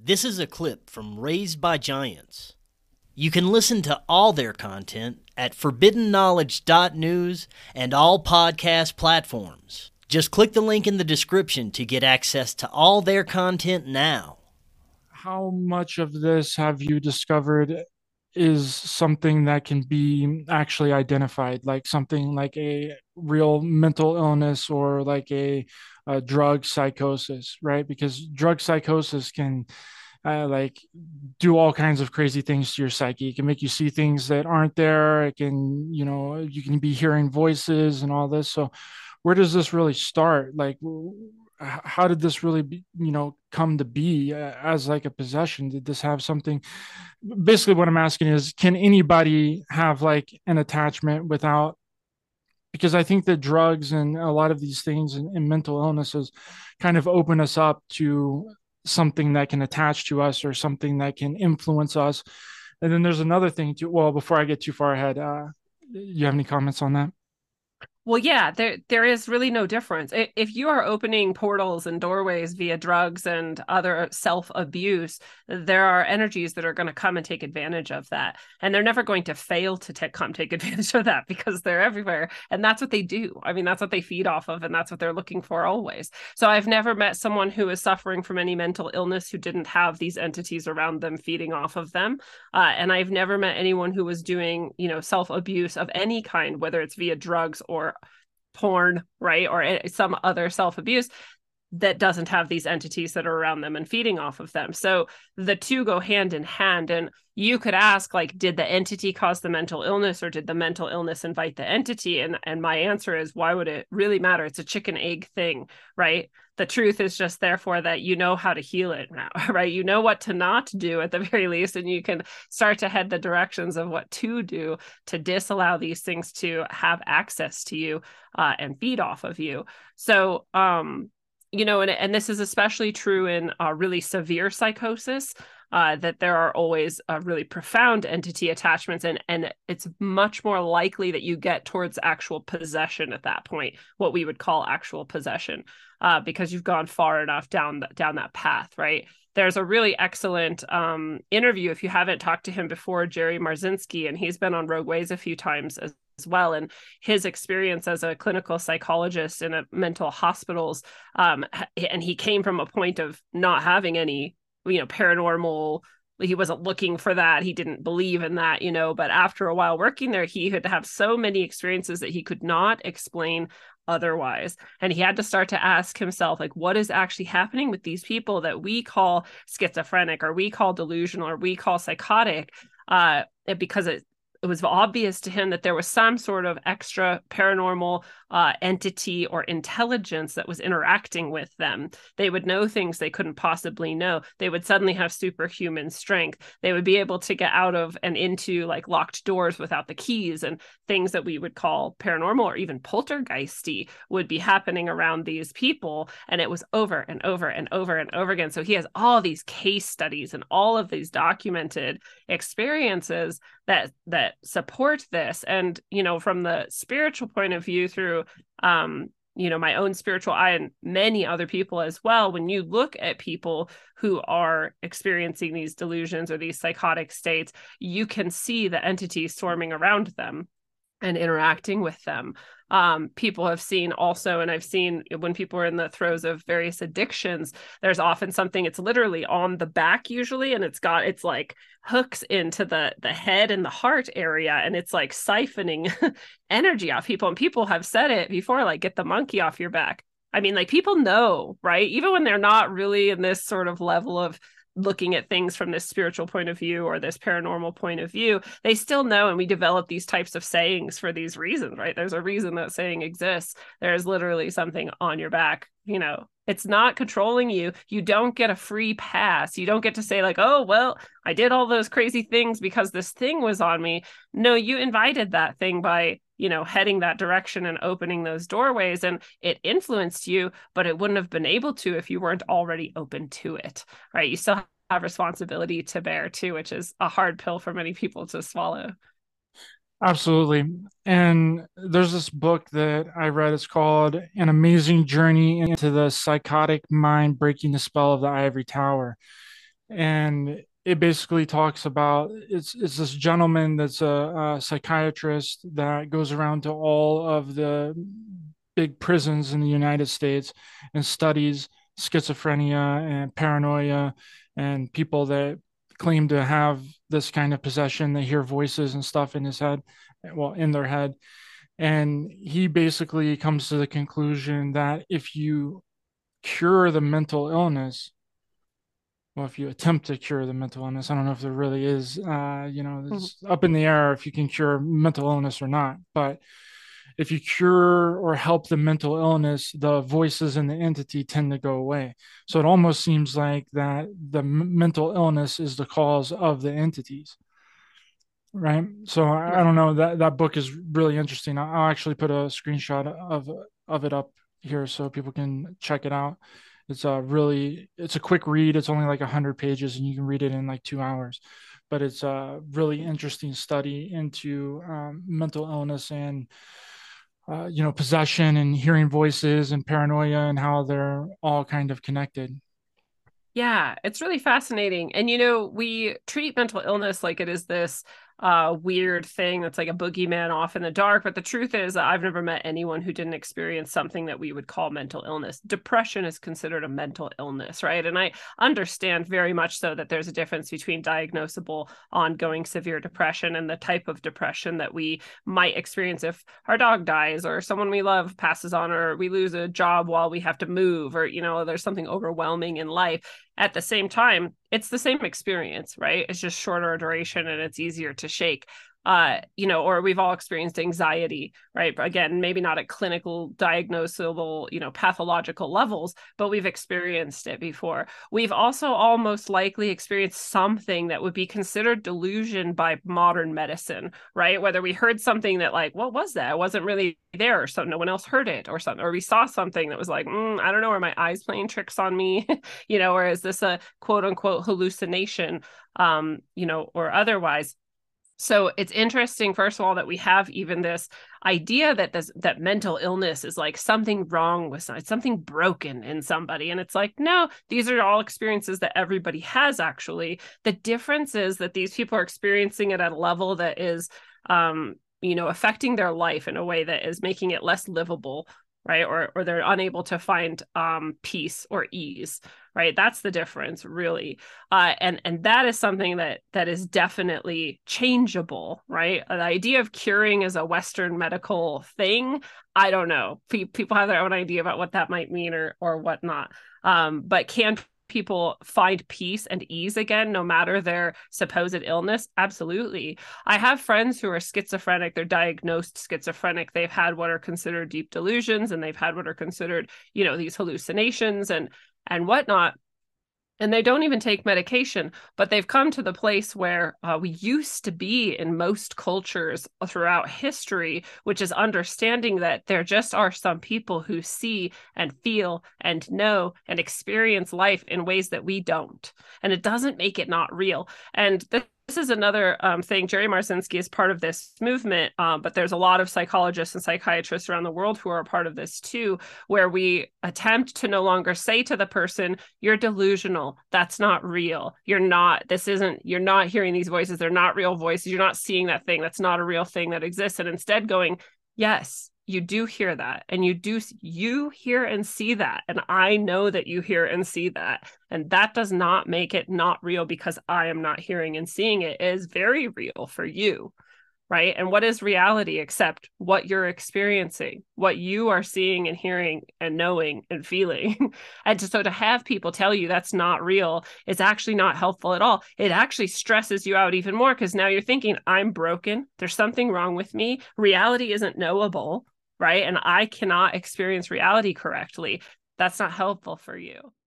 This is a clip from Raised by Giants. You can listen to all their content at forbiddenknowledge.news and all podcast platforms. Just click the link in the description to get access to all their content now. How much of this have you discovered is something that can be actually identified, like something like a real mental illness or like a drug psychosis, right? Because drug psychosis can like do all kinds of crazy things to your psyche. It can make you see things that aren't there. It can, you can be hearing voices and all this. So where does this really start? Like, how did this really be, come to be as like a possession? Did this have something? Basically, what I'm asking is, can anybody have like an attachment without? Because I think that drugs and a lot of these things and mental illnesses kind of open us up to something that can attach to us or something that can influence us. And then there's another thing too. Well, before I get too far ahead, you have any comments on that? Well, yeah, there is really no difference. If you are opening portals and doorways via drugs and other self-abuse, there are energies that are going to come and take advantage of that. And they're never going to fail to come take advantage of that because they're everywhere. And that's what they do. I mean, that's what they feed off of, and that's what they're looking for always. So I've never met someone who is suffering from any mental illness who didn't have these entities around them feeding off of them. And I've never met anyone who was doing, self-abuse of any kind, whether it's via drugs or porn, right? Or some other self abuse that doesn't have these entities that are around them and feeding off of them. So the two go hand in hand. And you could ask, like, did the entity cause the mental illness or did the mental illness invite the entity? And my answer is, why would it really matter? It's a chicken egg thing, right? The truth is just therefore that you know how to heal it now, right? You know what to not do at the very least, and you can start to head the directions of what to do to disallow these things to have access to you and feed off of you. So, and this is especially true in really severe psychosis, that there are always really profound entity attachments, and it's much more likely that you get towards actual possession at that point, what we would call actual possession, because you've gone far enough down that path, right? There's a really excellent interview, if you haven't talked to him before, Jerry Marzinski, and he's been on Rogue Ways a few times as well. And his experience as a clinical psychologist in a mental hospitals, and he came from a point of not having any, paranormal. He wasn't looking for that. He didn't believe in that, but after a while working there, he had to have so many experiences that he could not explain otherwise. And he had to start to ask himself, like, what is actually happening with these people that we call schizophrenic or we call delusional or we call psychotic? Because it was obvious to him that there was some sort of extra paranormal entity or intelligence that was interacting with them. They would know things they couldn't possibly know. They would suddenly have superhuman strength. They would be able to get out of and into like locked doors without the keys, and things that we would call paranormal or even poltergeisty would be happening around these people. And it was over and over and over and over again. So he has all these case studies and all of these documented experiences that support this. And from the spiritual point of view, through my own spiritual eye and many other people as well, when you look at people who are experiencing these delusions or these psychotic states, you can see the entities swarming around them and interacting with them. People have seen also, and I've seen when people are in the throes of various addictions, there's often something, it's literally on the back usually, and it's like hooks into the head and the heart area, and it's like siphoning energy off people. And people have said it before, like, get the monkey off your back. I mean, like, people know, right? Even when they're not really in this sort of level of looking at things from this spiritual point of view or this paranormal point of view, they still know. And we develop these types of sayings for these reasons, right? There's a reason that saying exists. There's literally something on your back. It's not controlling you. You don't get a free pass. You don't get to say, like, oh, well, I did all those crazy things because this thing was on me. No, you invited that thing by heading that direction and opening those doorways, and it influenced you, but it wouldn't have been able to if you weren't already open to it, right? You still have responsibility to bear too, which is a hard pill for many people to swallow. Absolutely. And there's this book that I read. It's called An Amazing Journey into the Psychotic Mind, Breaking the Spell of the Ivory Tower. And it basically talks about it's this gentleman that's a psychiatrist that goes around to all of the big prisons in the United States and studies schizophrenia and paranoia and people that claim to have this kind of possession. They hear voices and stuff in his head, well, in their head. And he basically comes to the conclusion that if you cure the mental illness, well, if you attempt to cure the mental illness, I don't know if there really is, it's up in the air if you can cure mental illness or not. But if you cure or help the mental illness, the voices in the entity tend to go away. So it almost seems like that the mental illness is the cause of the entities. Right. So I don't know, that book is really interesting. I'll actually put a screenshot of it up here so people can check it out. It's a quick read. It's only like 100 pages and you can read it in like 2 hours, but it's a really interesting study into mental illness and possession and hearing voices and paranoia and how they're all kind of connected. Yeah, it's really fascinating. And we treat mental illness like it is this weird thing that's like a boogeyman off in the dark. But the truth is that I've never met anyone who didn't experience something that we would call mental illness. Depression is considered a mental illness, right? And I understand very much so that there's a difference between diagnosable ongoing severe depression and the type of depression that we might experience if our dog dies or someone we love passes on or we lose a job while we have to move or, there's something overwhelming in life. At the same time, it's the same experience, right? It's just shorter duration and it's easier to shake. Or we've all experienced anxiety, right? Again, maybe not at clinical, diagnosable, pathological levels, but we've experienced it before. We've also all most likely experienced something that would be considered delusion by modern medicine, right? Whether we heard something that like, what was that? It wasn't really there, or so no one else heard it, or something, or we saw something that was like, I don't know, are my eyes playing tricks on me? Or is this a quote unquote hallucination, or otherwise? So it's interesting, first of all, that we have even this idea that mental illness is like something wrong with something broken in somebody. And it's like, no, these are all experiences that everybody has actually. The difference is that these people are experiencing it at a level that is, affecting their life in a way that is making it less livable, right? Or they're unable to find peace or ease, right? That's the difference, really. And that is something that is definitely changeable, right? The idea of curing as a Western medical thing, I don't know. People have their own idea about what that might mean or whatnot. But can people find peace and ease again, no matter their supposed illness? Absolutely. I have friends who are schizophrenic. They're diagnosed schizophrenic. They've had what are considered deep delusions, and they've had what are considered, these hallucinations and whatnot. And they don't even take medication, but they've come to the place where we used to be in most cultures throughout history, which is understanding that there just are some people who see and feel and know and experience life in ways that we don't. And it doesn't make it not real. And this is another thing. Jerry Marcinski is part of this movement, but there's a lot of psychologists and psychiatrists around the world who are a part of this too, where we attempt to no longer say to the person, you're delusional. That's not real. You're not hearing these voices. They're not real voices. You're not seeing that thing. That's not a real thing that exists. And instead going, yes, you do hear that, and you hear and see that, and I know that you hear and see that, and that does not make it not real because I am not hearing and seeing it. It is very real for you, right? And what is reality except what you're experiencing, what you are seeing and hearing and knowing and feeling? And so to have people tell you that's not real, it's actually not helpful at all. It actually stresses you out even more because now you're thinking, I'm broken. There's something wrong with me. Reality isn't knowable, right? And I cannot experience reality correctly. That's not helpful for you.